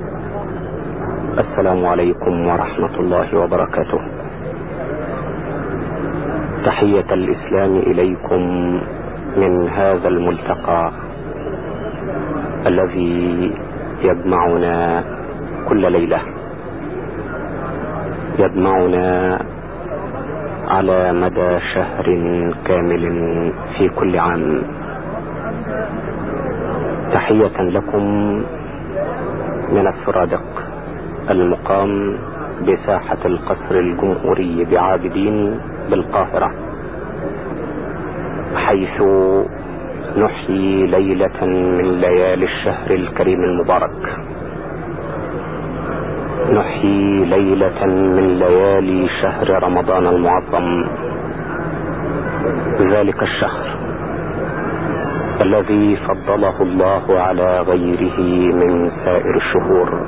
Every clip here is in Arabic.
السلام عليكم ورحمة الله وبركاته. تحية الإسلام إليكم من هذا الملتقى الذي يجمعنا كل ليلة، يجمعنا على مدى شهر كامل في كل عام. تحية لكم من السرادق المقام بساحة القصر الجمهوري بعابدين بالقاهرة، حيث نحيي ليلة من ليالي الشهر الكريم المبارك، نحيي ليلة من ليالي شهر رمضان المعظم، ذلك الشهر الذي فضله الله على غيره من سائر الشهور.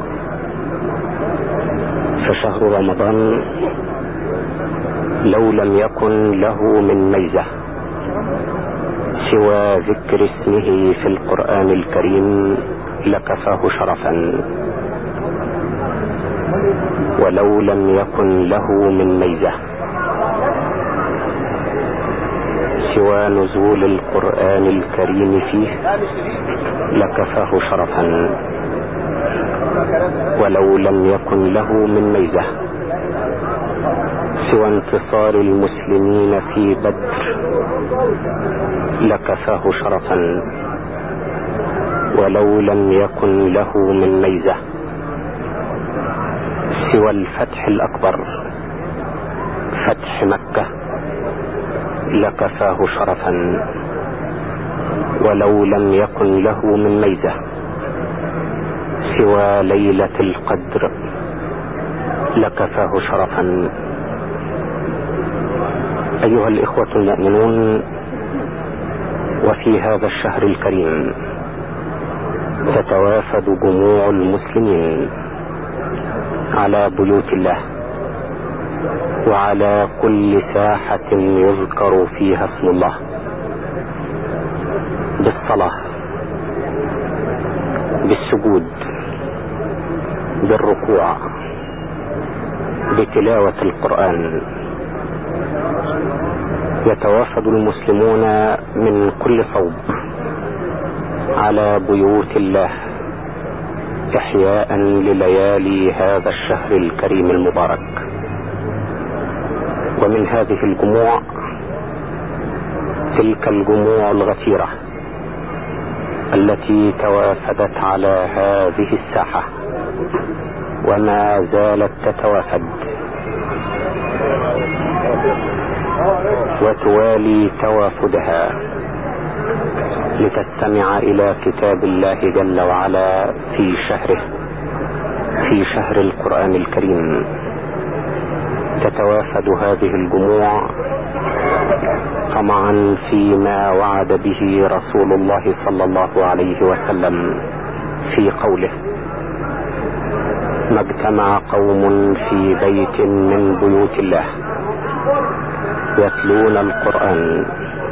فشهر رمضان لو لم يكن له من ميزة سوى ذكر اسمه في القرآن الكريم لكفاه شرفا، ولو لم يكن له من ميزة سوى نزول القرآن الكريم فيه لكفاه شرفا، ولو لم يكن له من ميزة سوى انتصار المسلمين في بدر لكفاه شرفا، ولو لم يكن له من ميزة سوى الفتح الأكبر فتح مكة لكفاه شرفا، ولو لم يكن له من ميزة سوى ليلة القدر لكفاه شرفا. أيها الإخوة المؤمنون، وفي هذا الشهر الكريم تتوافد جموع المسلمين على بيوت الله وعلى كل ساحة يذكر فيها اسم الله بالصلاة، بالسجود، بالركوع، بتلاوة القرآن. يتوافد المسلمون من كل صوب على بيوت الله إحياء لليالي هذا الشهر الكريم المبارك. ومن هذه الجموع تلك الجموع الغفيرة التي توافدت على هذه الساحة وما زالت تتوافد وتوالي توافدها لتستمع إلى كتاب الله جل وعلا في شهره، في شهر القرآن الكريم. تتوافد هذه الجموع طمعا فيما وعد به رسول الله صلى الله عليه وسلم في قوله: ما اجتمع قوم في بيت من بيوت الله يتلون القرآن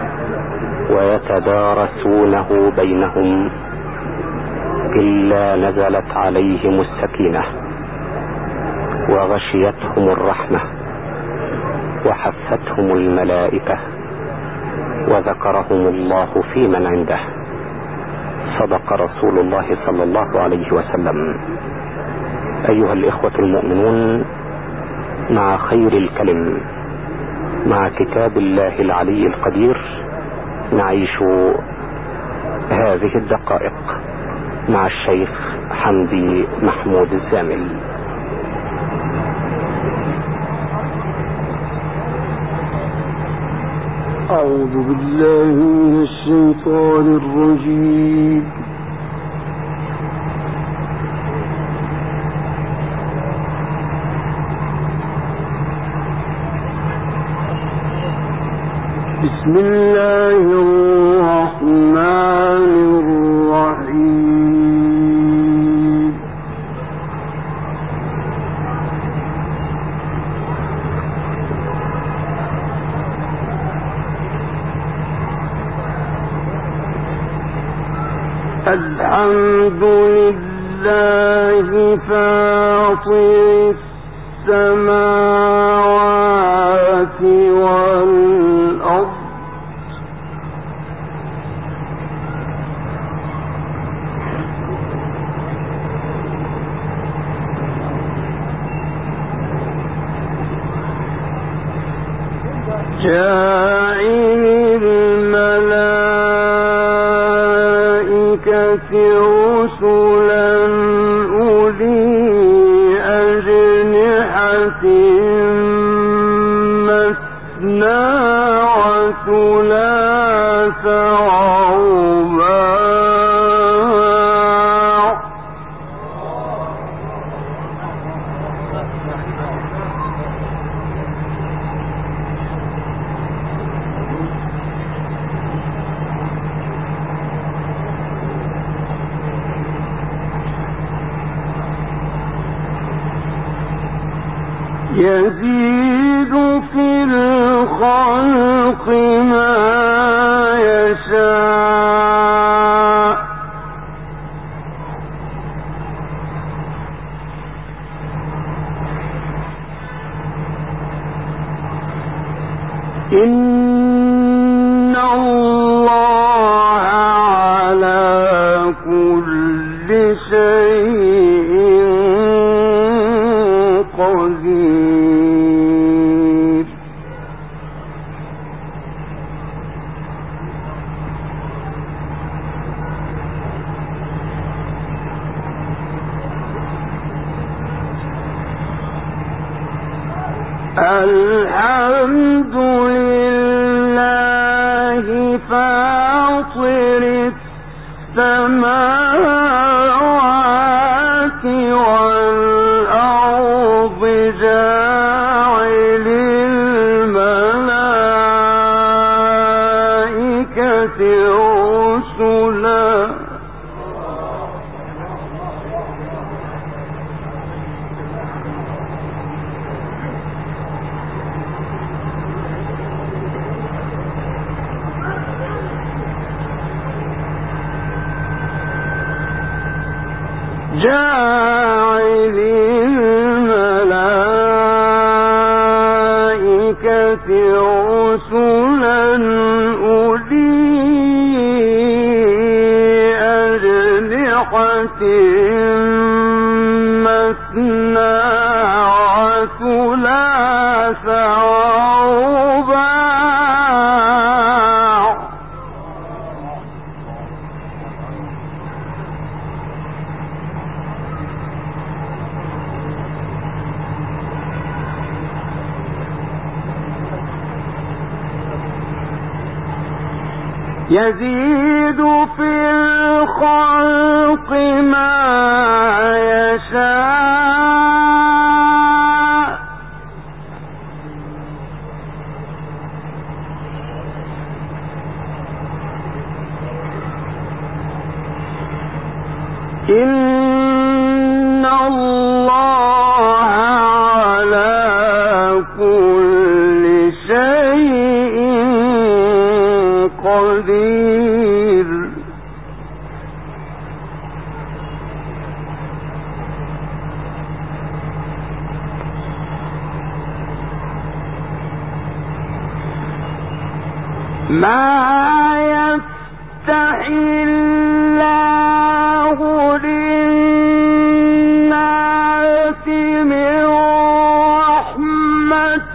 ويتدارسونه بينهم إلا نزلت عليهم السكينة وغشيتهم الرحمة وحفتهم الملائكة وذكرهم الله في من عنده. صدق رسول الله صلى الله عليه وسلم. أيها الإخوة المؤمنون، مع خير الكلم، مع كتاب الله العلي القدير، نعيش هذه الدقائق مع الشيخ حمدي محمود الزامل. أعوذ بالله من الشيطان الرجيم. بسم الله الرحمن الرحيم. الحمد لله الله فاطر السماوات والأرض جاعل الملائكة رسلا أولي أجنحة مثنى وثلاث ورباع يزيد في الخلق ما يشاء إن الله على كل شيء قدير الحمد لله فاطر السماوات والأرض جاعل الملائكة رسلا جاعل الملائكة رسلا أولي أجنحة مثنى وثلاث ورباع يزيد في الخلق ما يشاء إن الله على كل شيء قدير ما يفتح الله للناس من رحمة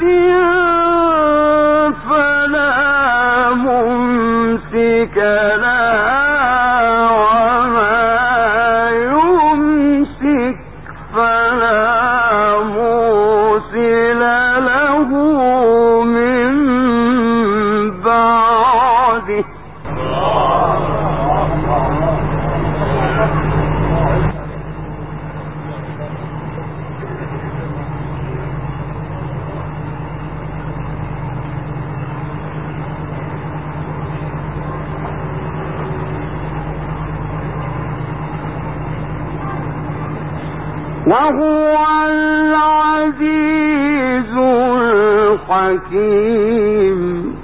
فلا ممسك لها وما يمسك فلا مرسل له من بعده وهو العزيز الحكيم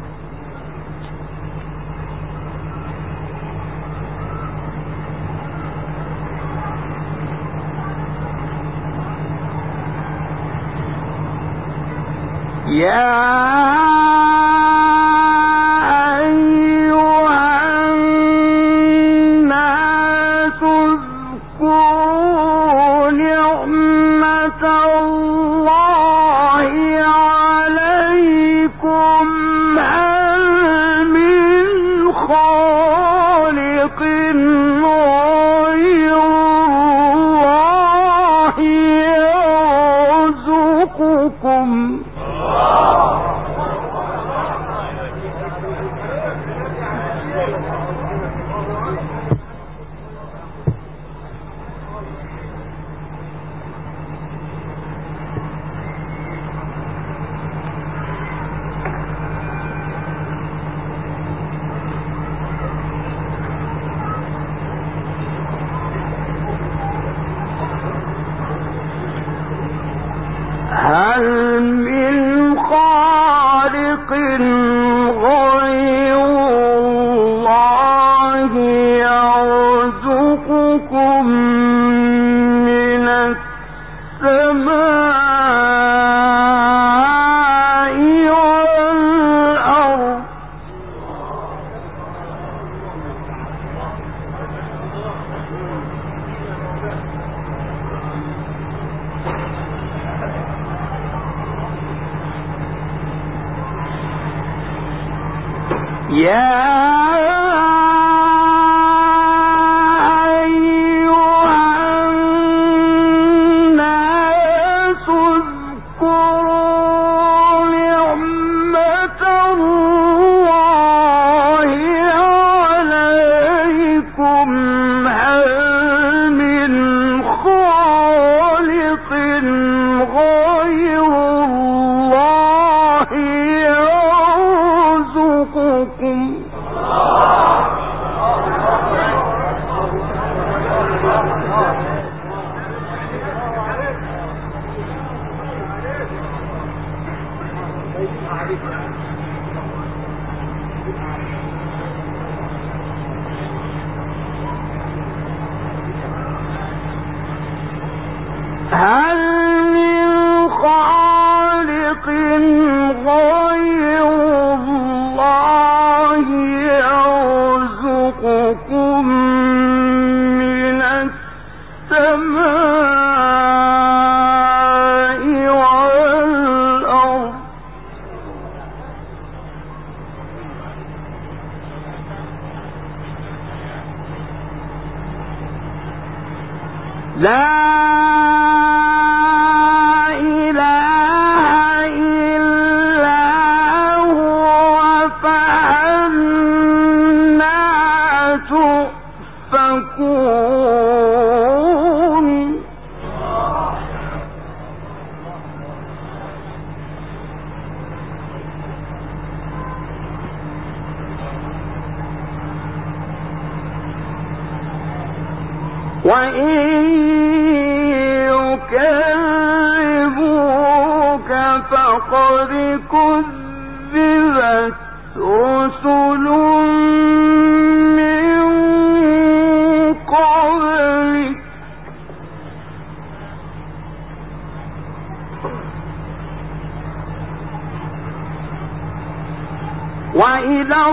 وإلى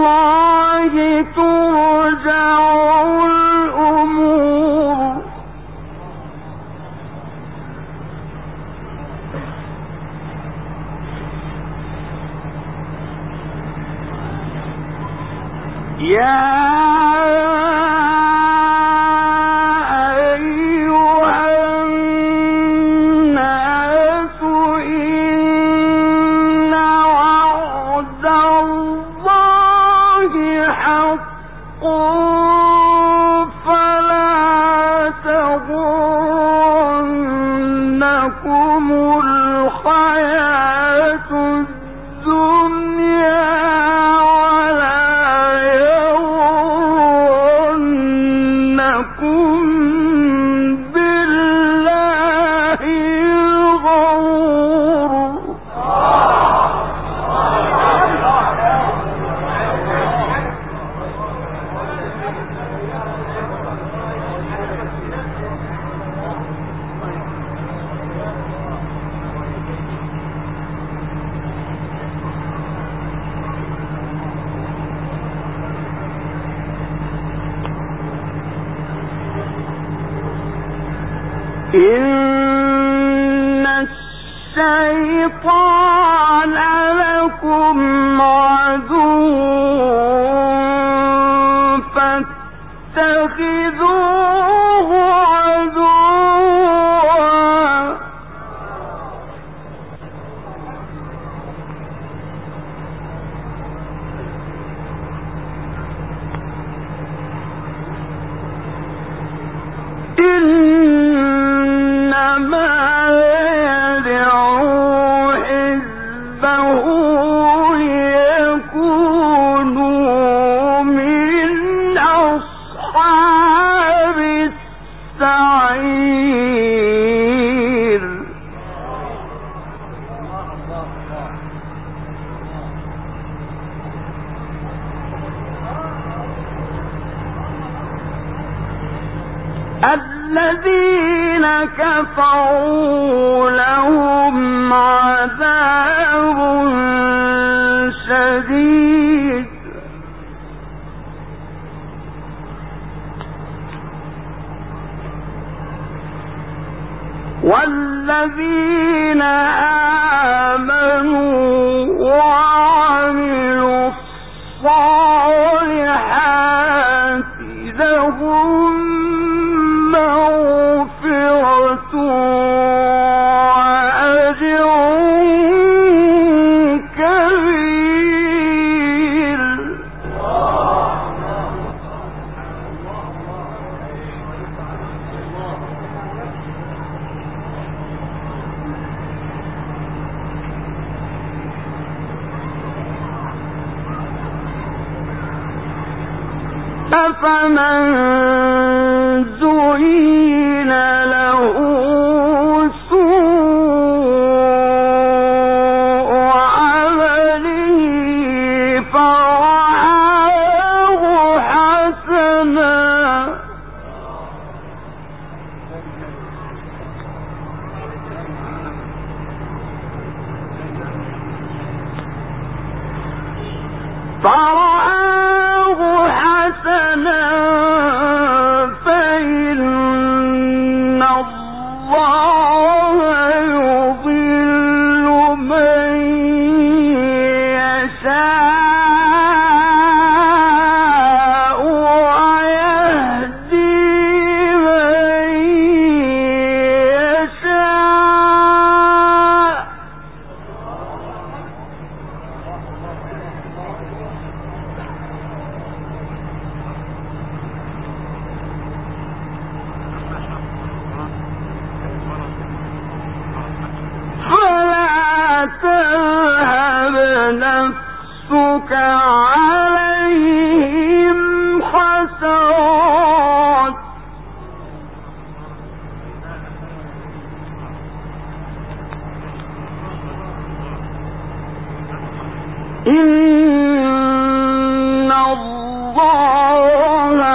الله ترجع الأمور. يا إن الشيطان لكم عدو فاتخذوه عدوا إنما يدعو حزبه ليكونوا من أصحاب السعير الذين كفروا لهم عذاب شديد والذين آمنوا وعملوا الصالحات لهم مغفرة وأجر كبير أفمن زين له سوء عمله فرآه حسنا فإن الله يضل من يشاء ويهدي من يشاء فلا تذهب نفسك عليهم حسرات إن الله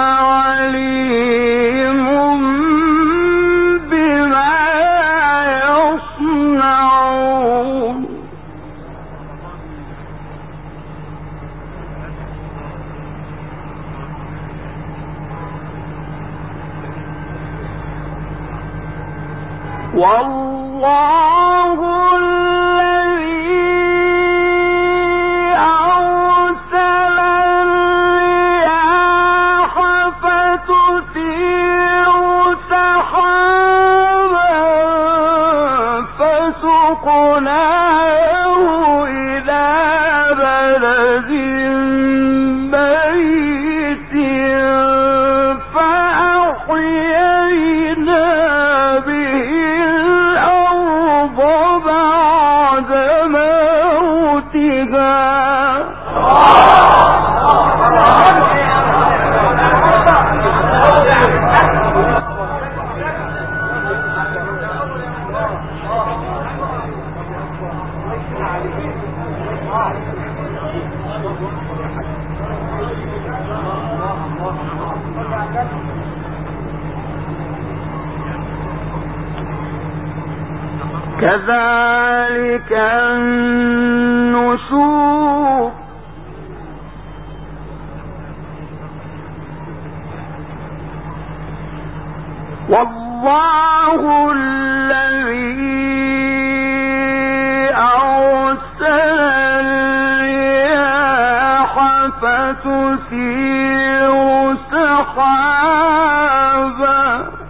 عليم بما يصنعون والله الذي أرسل الرياح فتثير سحابا فسقناه إلى بلد ميت فأحيينا به الأرض بعد موتها كذلك النشور والله والله الذي أرسل الرياح فتثير سحابا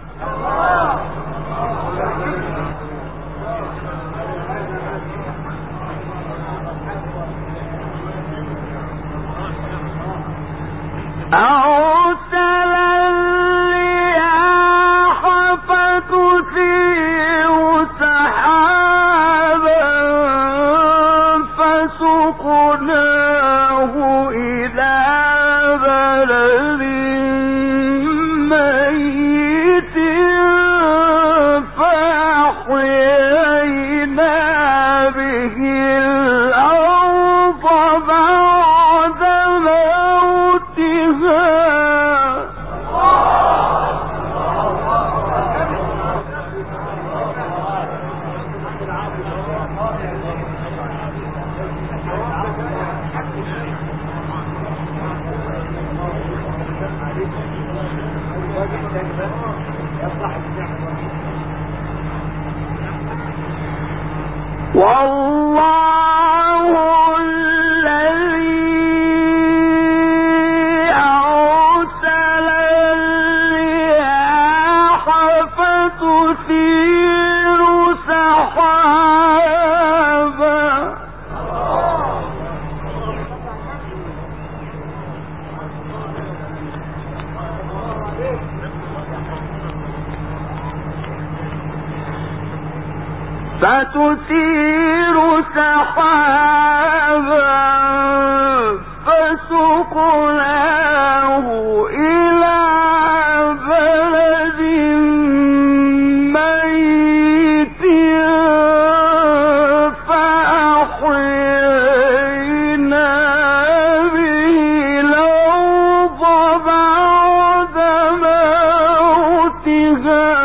والله الذي أرسل الرياح فتثير سحابا فسقناه إلى بلد ميت فأحيينا به الأرض بعد موتها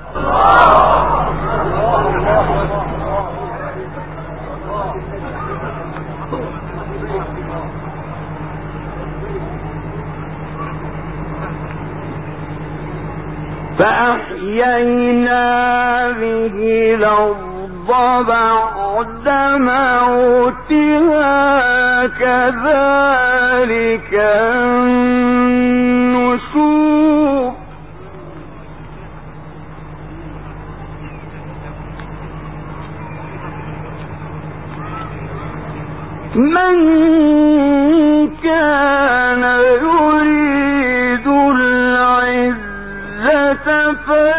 فأحيينا به الأرض بعد موتها كذلك النشور من كان يريد العزة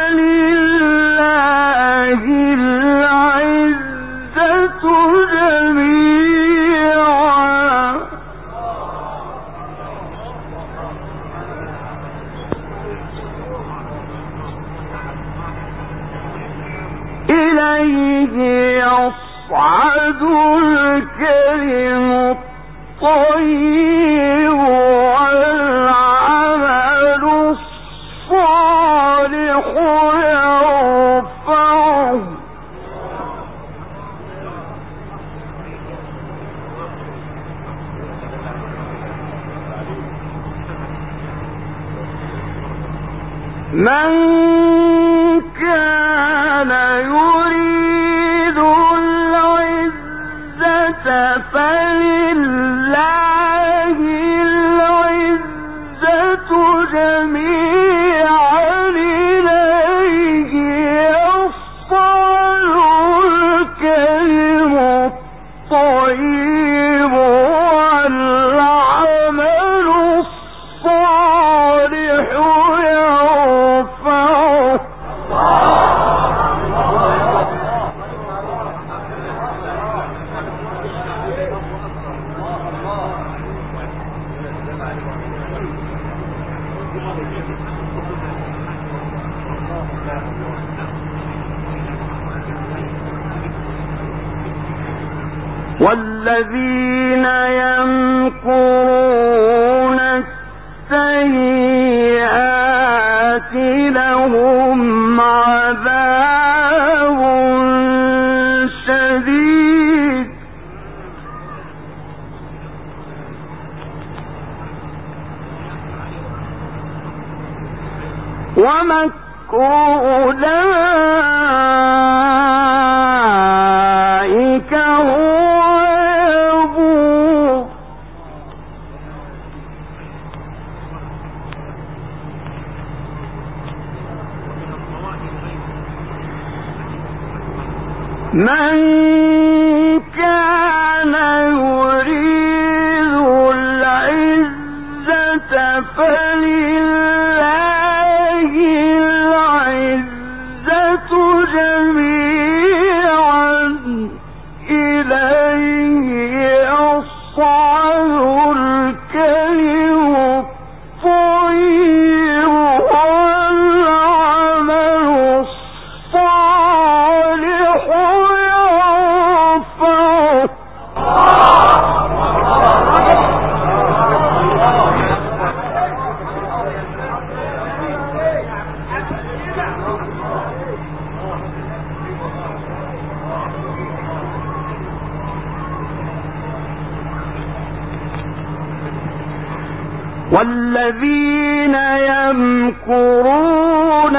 فلله العزة جميعا إليه يصعد الكلم الطيب والعمل الصالح يرفعه من كان يريد العزة فلله العزة جميعا إليه يصعد الكلم الطيب والعمل الصالح يرفعه والذين يمكرون السيئات لهم عذاب شديد ومكر من كان يريد العزة فلله العزة جميعا إليه يصعد الكلم الطيب والعمل الصالح يرفعه. والذين يمكرون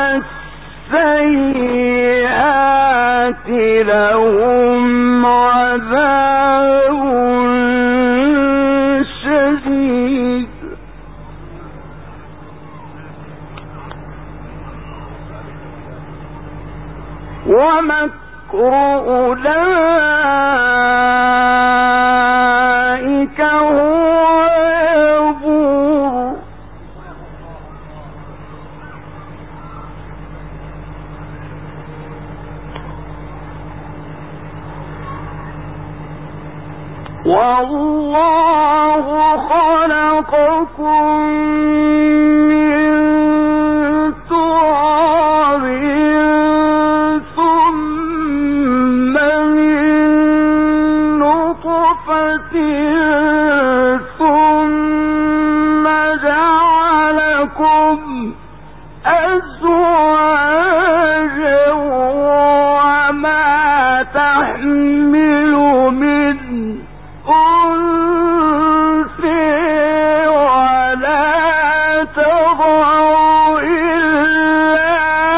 السيئات لهم عذاب شديد ومكر أولئك هو يبور. والله خلقكم من تراب ثم من نطفة ثم جعلكم أزواجا وما تحمل من أنثى ولا تضع إلا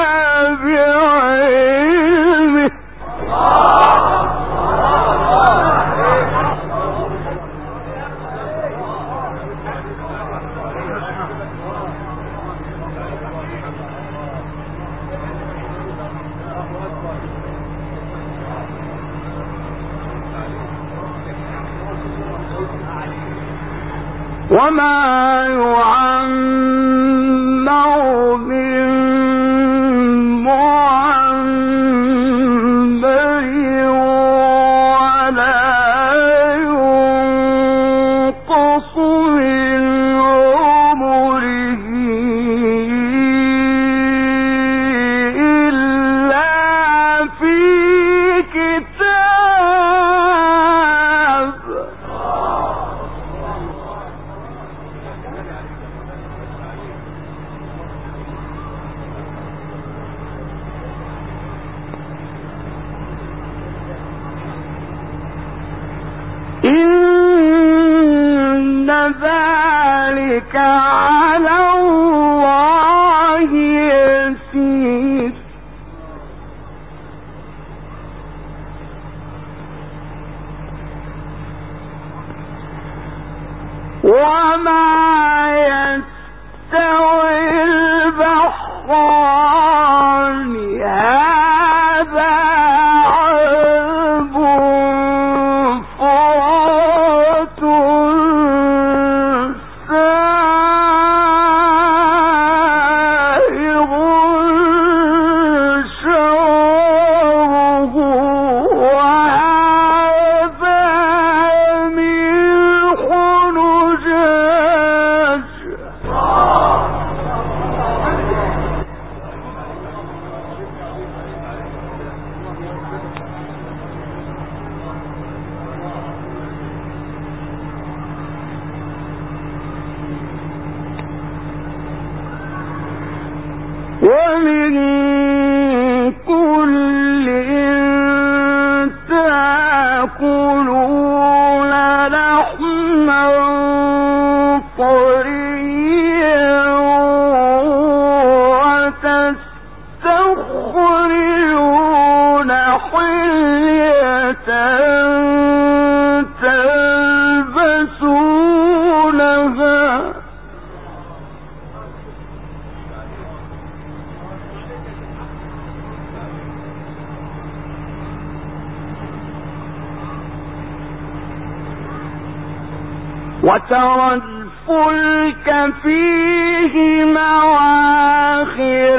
بعلمه. وما يعمر من معمر ولا ينقص من عمره إلا في كتاب. إن ذلك على الله يسير. وما يستوي البحران هذا عذب فرات سائغ شرابه وهذا ملح نجاج وترى الفلك فيه مواخر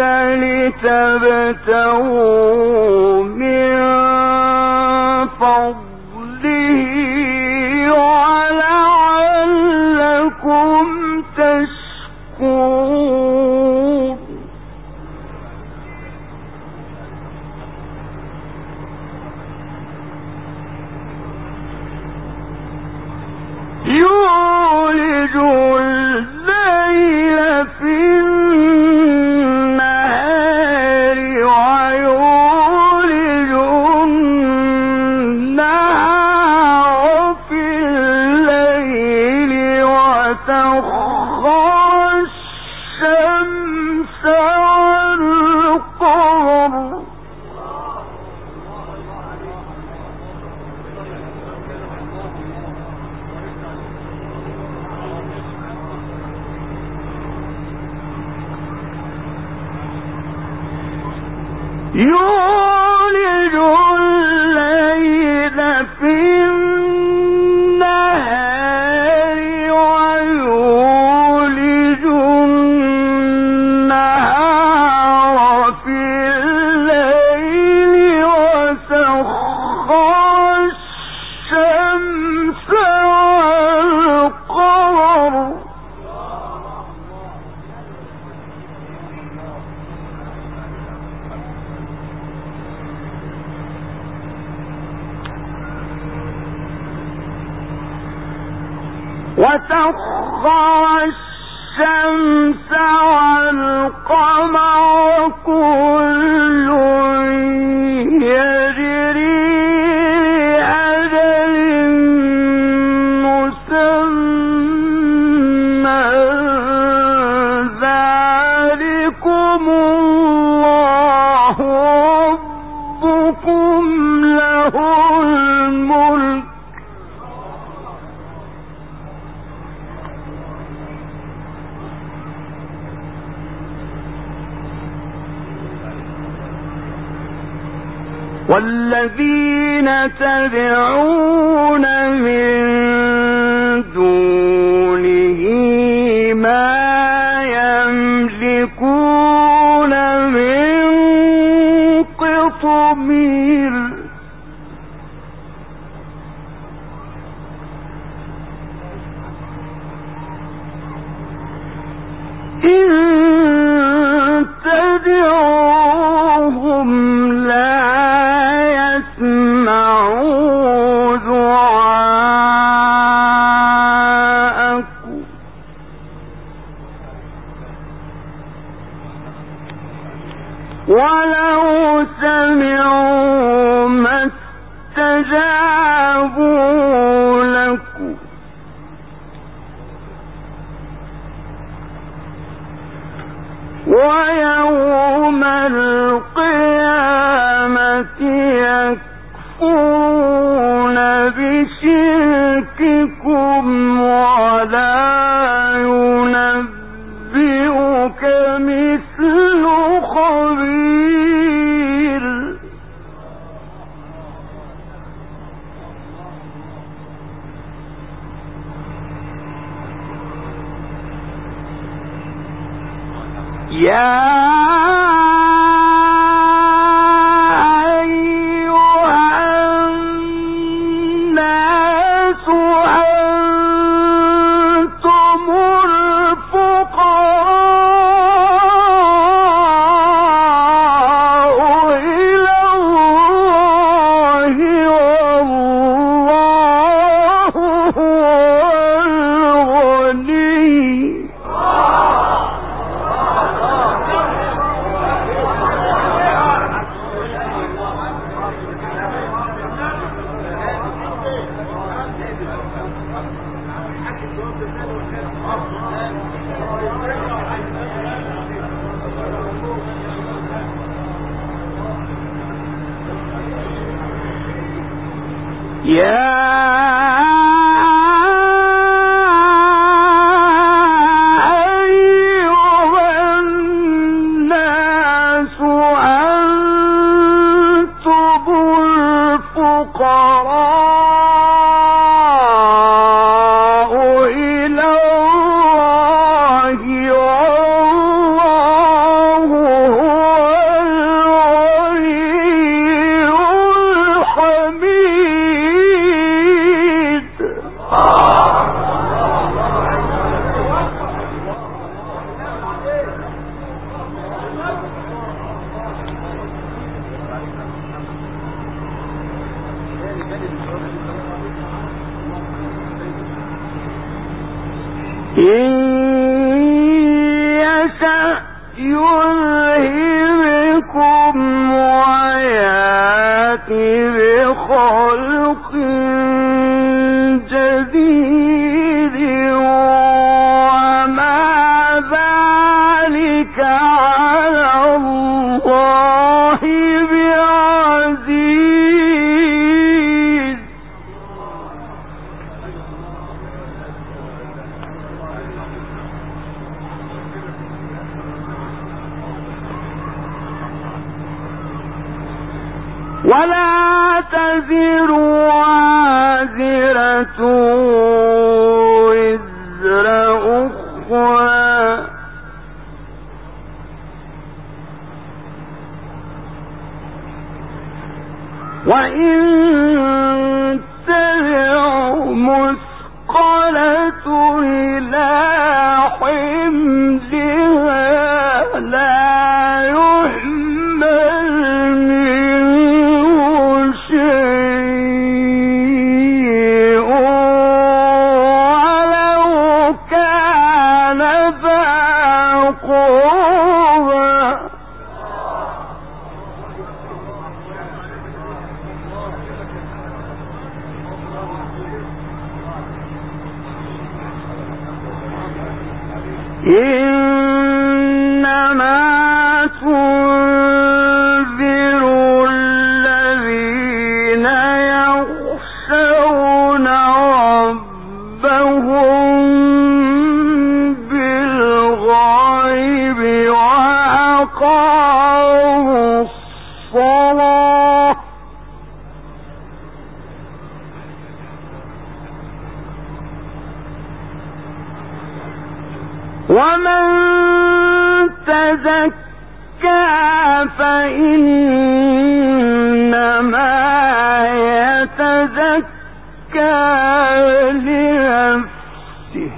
لتبتغوا من فضله ولعلكم تشكرون يولج الليل في النهار ويولج النهار في الليل وسخر الشمس والقمر يولج الليل في النهار ويولج النهار في الليل وسخر الشمس والقمر وسخر الشمس والقمر كل يجري لأجل مسمى ذلكم الله ربكم له الملك والذين تدعون من دونه ما يملكون من قطمير إن تدعوهم لا يسمعوا دعاءكم ولو سمعوا ما استجابوا لكم ويوم القيامة يكفرون بشرككم ولا ينبئك مثل خبير يا الفقراء إن يشأ يذهبكم ويأتي بخلق جديد وما ذلك على الله بعزيز. ولا تزر وازرة وزر أخرى وإن تدع مثقلة إلى حملها لا يحمل منه شيء ولو كان ذا قربى. إنما تنذر الذين يخشون ربهم بالغيب وأقاموا الصلاة ومن تزكى فإنما يتزكى لنفسه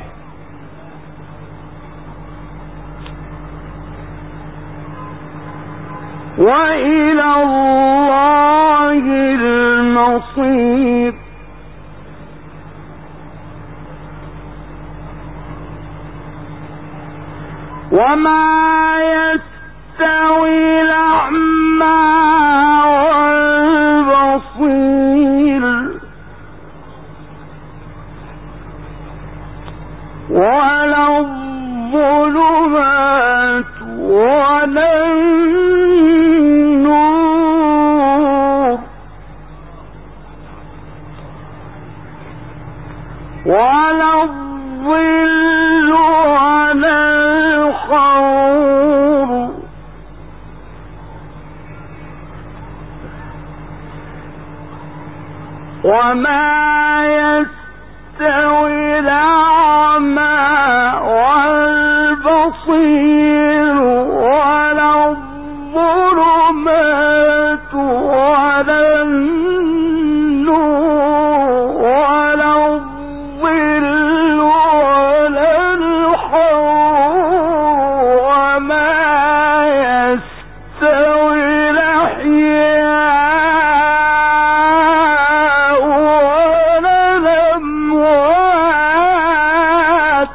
وإلى الله المصير. وما يستوي الأعمى والبصير ولا الظلمات ولا النور ولا الظل ولا الحرور وما يستوي الأعمى والبصير ولا الظلمات ولا النور ولا الظل ولا الحرور وما يستوي الأحياء ولا الأموات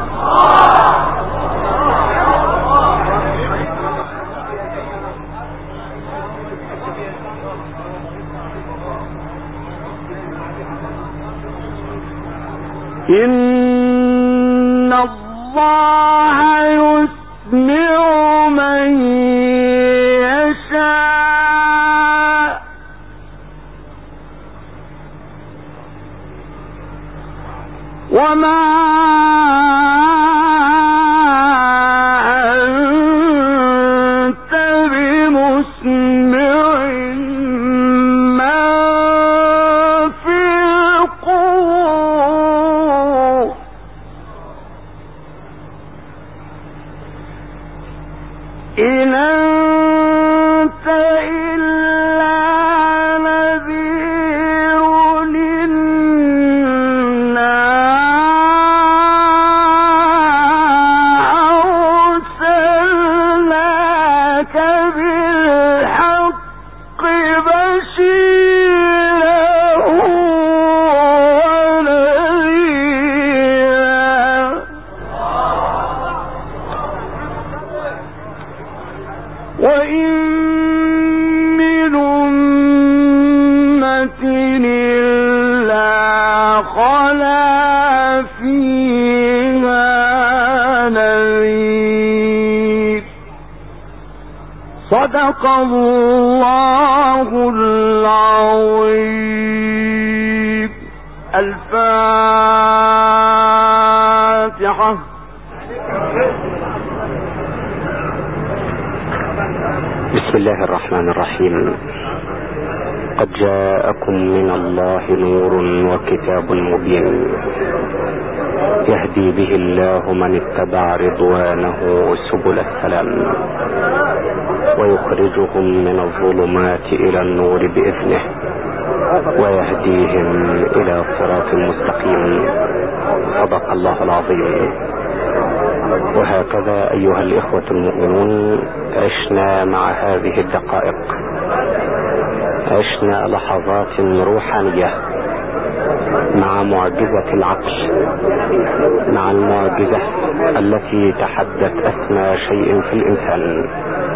إن الله يسمع من يشاء وما أنت بمسمع من في القبور إن أنت إلا نذير للناس أرسلناك بالحق بشيرا صدق الله العظيم. الفاتحة. بسم الله الرحمن الرحيم. قد جاءكم من الله نور وكتاب مبين يهدي به الله من اتبع رضوانه سبل السلام ويخرجهم من الظلمات إلى النور بإذنه ويهديهم إلى صراط مستقيم. صدق الله العظيم. وهكذا أيها الإخوة المؤمنون عشنا مع هذه الدقائق، عشنا لحظات روحانية مع معجزة العقل، مع المعجزة التي تحدت أسمى شيء في الإنسان،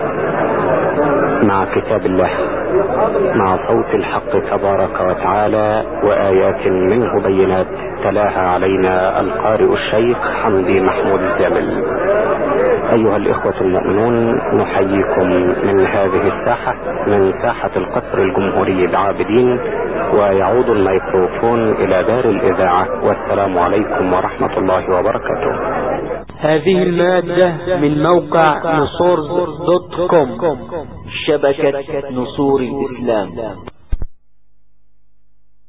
مع كتاب الله، مع صوت الحق تبارك وتعالى وآيات منه بينات تلاها علينا القارئ الشيخ حمدي محمود الجابل. أيها الإخوة المؤمنون نحييكم من هذه الساحة، من ساحة القصر الجمهوري بعابدين، ويعود الميكروفون إلى دار الإذاعة، والسلام عليكم ورحمة الله وبركاته. هذه المادة من موقع نصور.com، شبكة نصور الإسلام.